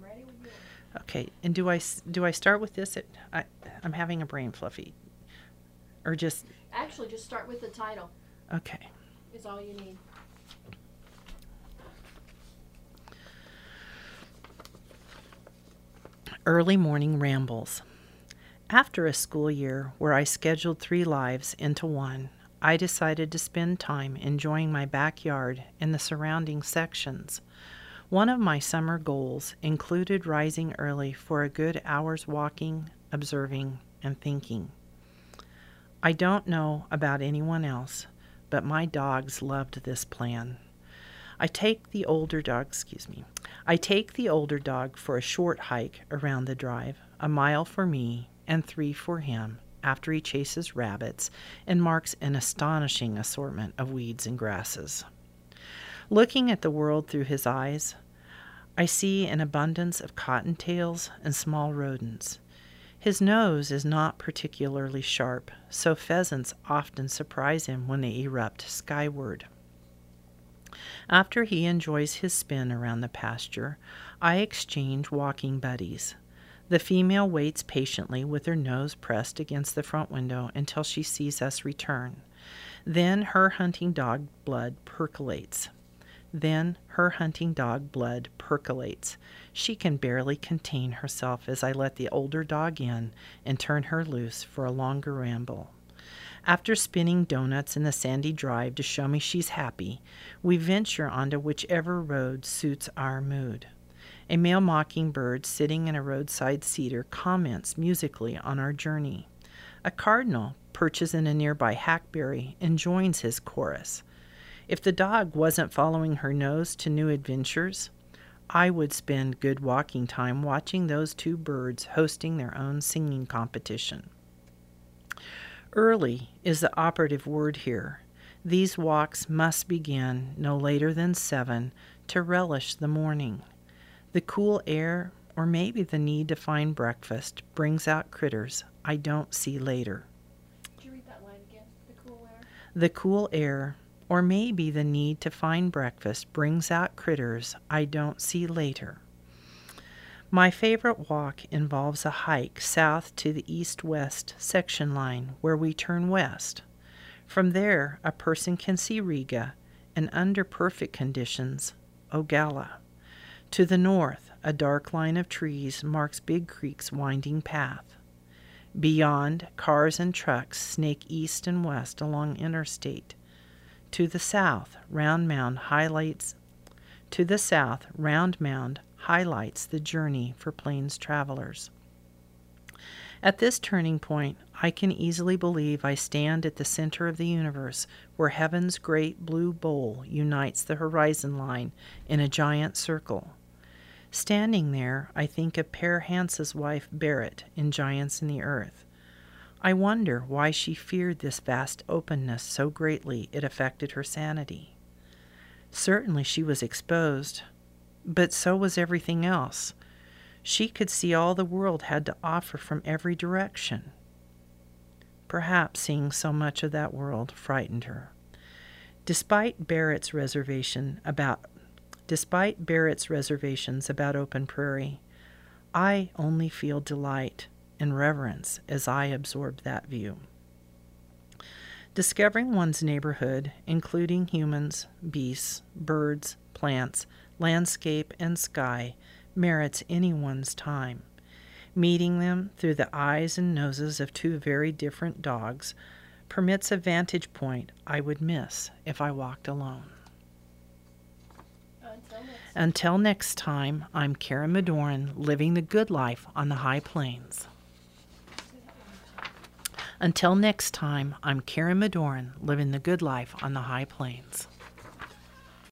ready with yours. Okay, and do I start with this? I'm having a brain fluffy. Or just... Actually, just start with the title. Okay. Is all you need. Early morning rambles. After a school year where I scheduled 3 lives into one, I decided to spend time enjoying my backyard and the surrounding sections. One of my summer goals included rising early for a good hour's walking, observing, and thinking. I don't know about anyone else, but my dogs loved this plan. I take the older dog for a short hike around the drive, 1 mile for me and 3 for him, after he chases rabbits and marks an astonishing assortment of weeds and grasses. Looking at the world through his eyes, I see an abundance of cottontails and small rodents. His nose is not particularly sharp, so pheasants often surprise him when they erupt skyward. After he enjoys his spin around the pasture, I exchange walking buddies. The female waits patiently with her nose pressed against the front window until she sees us return. Then her hunting dog blood percolates. She can barely contain herself as I let the older dog in and turn her loose for a longer ramble. After spinning donuts in the sandy drive to show me she's happy, we venture onto whichever road suits our mood. A male mockingbird sitting in a roadside cedar comments musically on our journey. A cardinal perches in a nearby hackberry and joins his chorus. If the dog wasn't following her nose to new adventures, I would spend good walking time watching those 2 birds hosting their own singing competition. Early is the operative word here. These walks must begin no later than 7 to relish the morning. The cool air, or maybe the need to find breakfast, brings out critters I don't see later. Did you read that line again? The cool air? The cool air, or maybe the need to find breakfast, brings out critters I don't see later. My favorite walk involves a hike south to the east-west section line where we turn west. From there, a person can see Riga and, under perfect conditions, Ogalla. To the north, a dark line of trees marks Big Creek's winding path. Beyond, cars and trucks snake east and west along Interstate. To the south, Round Mound highlights the journey for plains travelers. At this turning point, I can easily believe I stand at the center of the universe, where heaven's great blue bowl unites the horizon line in a giant circle. Standing there, I think of Per Hanse's wife Berit in Giants in the Earth. I wonder why she feared this vast openness so greatly it affected her sanity. Certainly she was exposed, but so was everything else. She could see all the world had to offer from every direction. Perhaps seeing so much of that world frightened her. Despite Barrett's reservations about open prairie, I only feel delight and reverence as I absorb that view. Discovering one's neighborhood, including humans, beasts, birds, plants, landscape, and sky, merits anyone's time. Meeting them through the eyes and noses of 2 very different dogs permits a vantage point I would miss if I walked alone. Until next time, I'm Karen Madoran, living the good life on the high plains. Until next time, I'm Karen Madoran, living the good life on the high plains.